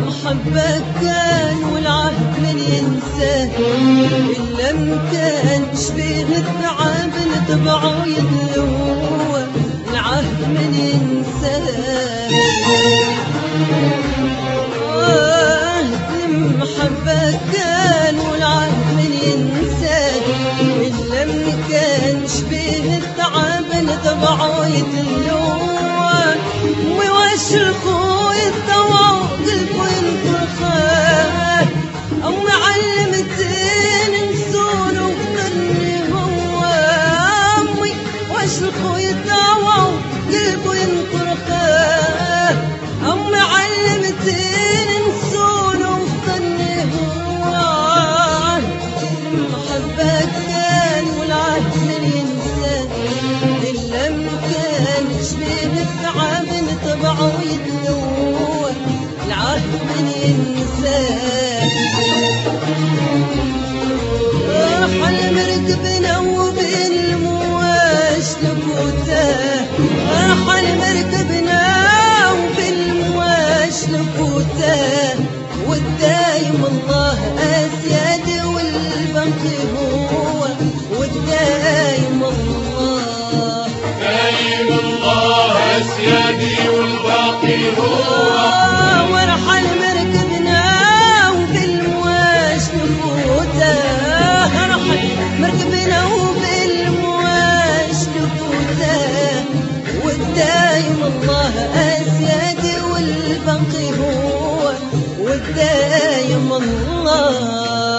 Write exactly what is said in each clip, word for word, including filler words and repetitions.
المحبة كان والعهد من ينساه، إلا مكان شبيه التعب نتبعه يدلوه، العهد من ينساه. المحبة كان والعهد من ينساه، إلا مكان شبيه التعب نتبعه يدلوه، ويواش الخوي الطوع قلبه ينفرخاه، أو معلمتين نسون وقرني هو أمي، واش الخوي الطوع قلبه ينفرخاه، أو معلمتين نسون وقرني هو. المحبة كان والعهد من ينساه، إلا مكان شبيه التعب نتبعه يدلوه، العهد من ينساه. رحل مركبنا وبين المواج لفوته، رحل مركبنا وبين المواج لفوته، والدايم الله أسيادي والباقي هو، والدايم الله دايم الله أسيادي والباقي هو. ورحل مركبنا وبالمواج نفوته، رحل مركبنا وبالمواج نفوته، والدايم الله أسيادي والباقي هو، والدايم الله.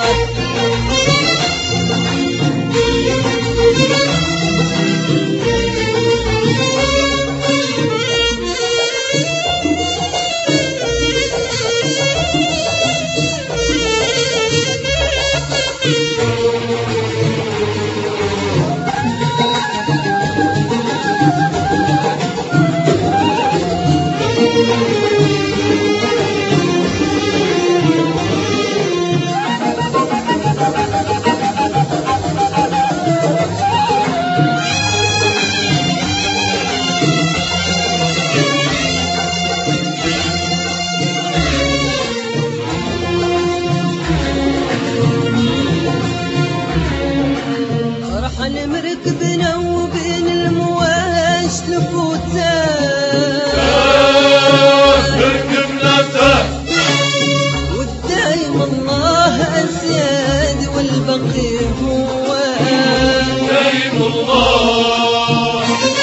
رحل مركبنا وبين المواج لفوته، مركبنا تاه، والدايم الله أسياد والبقي هو، دايم الله.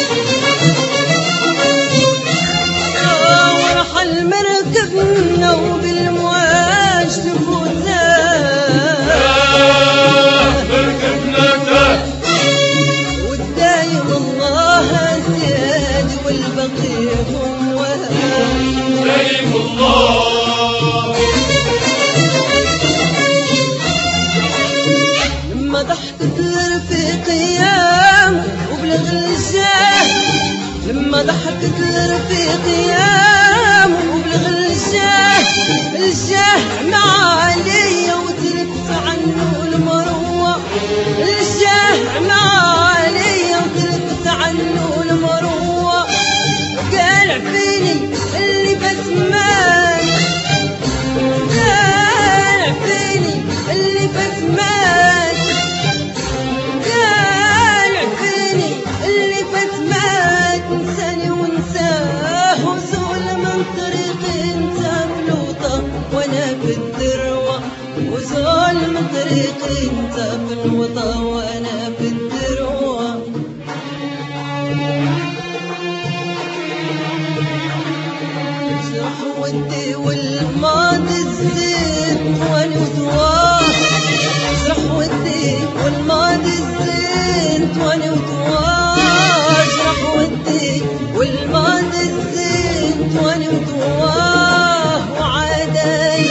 ورحل مركبنا وبالمواج لفوته، والبقي هو، دايم الله. لما ضحكت لرفيق ايام وبلغ الجاه، لما ضحكت لرفيق ايام وبلغ الجاه، الجاه مع عليا وتلف عنه المروه، الجاه مع عليا وتلف عنه المروه، قال عفيني اللي بسمان، قال عفيني اللي بسمان، قال عفيني اللي بسمان، انساني وانساه وزول من طريقي انت بلوطه وانا في الذروه، وزول من طريقي انت في الوطا وانا في الذروه. اجرح ودي والماضي الزين وانا وتواه، اجرح ودي والماضي الزين وانا وتواه، اجرح ودي والماضي الزين وانا وتواه، وعادني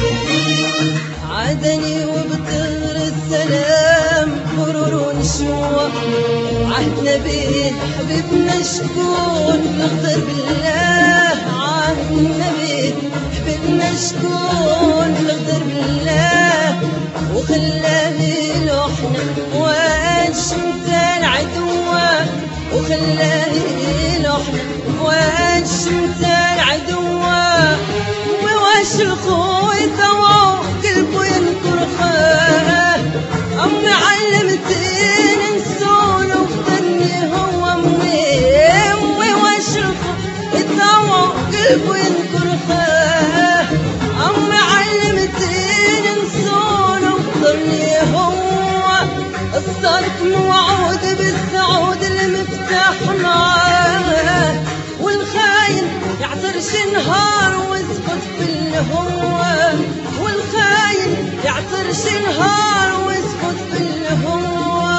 عادني وبطر السلام برور نشوى، عهدنا به حبيبنا شكون نغدر بالله، عهدنا به حبيبنا شكون نغدر بالله، وخلاه لوحنا وانشمت العدوة، وخلاه لوحنا وانشمت العدوة، وواش الخوي توا قلبه ينكر خاه أمي علمتيني نسول وفضلني هو أمي أمي واش الخوي توا قلبه ينكر خاه أمي علمتيني نسول وفضلني هو الصادق موعود بالسعود المفتاح معاه والخاين يعترش نهار ويسقط في الهوى والخاين يعترش نهار ويسقط في الهوى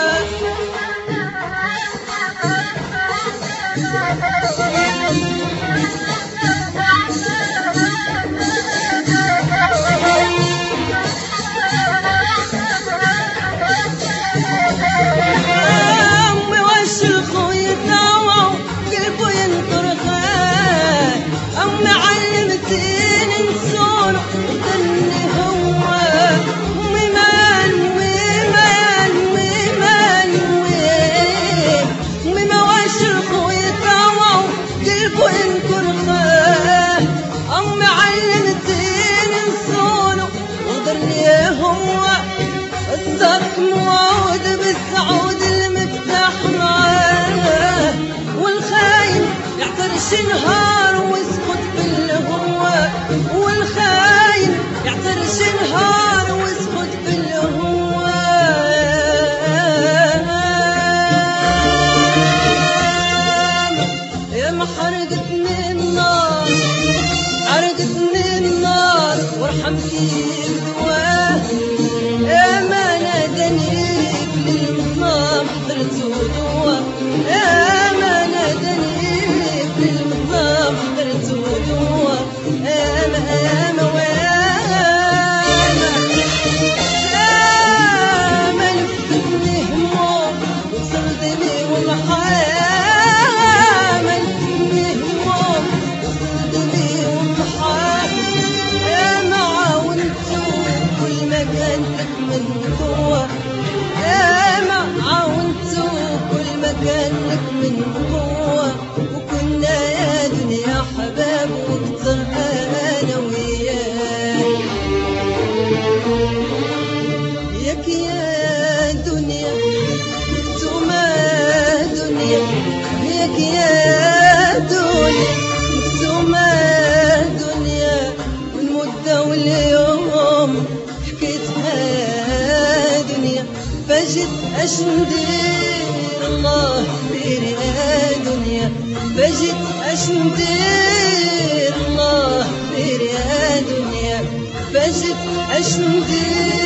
أمي واش الخوي توا قلبه ينطر خاه أمي علمتيني نسول وضلني هو وميمان وميمان وميمان وميما واش الخوي توا قلبه ينكر خاه أمي علمتيني نسول وضلني هو الصدق موعود بالسعود المفتاح معاه والخاين يعترش نهار ويسقط في الهوى والخاين يعترش نهار ويسقط في الهوى يا ما حرقتني النار حرقتني النار وارحمتي بدواه يا ما ناداني بالمظلام حضرت ودوا يا ما ناداني بالمظلام حضرت ودوا يا ما يا ما يا ما لفتني هموم وصلتني والحياة ما لفتني هموم وصلتني والحياة يا ما عاونتو كل ما كانت من قوة يا ما عاونتو كل ما كانت من قوة وكنا يا دنيا حباب واكتر أنا وياك ياك يا دنيا انتوما دنيا ياك يا دنيا انتوما دنيا والمدة واليوم حكيتها دنيا فجد اش ندير الله دير يا دنيا فجد اش ندير الله دير يا دنيا فجد اش ندير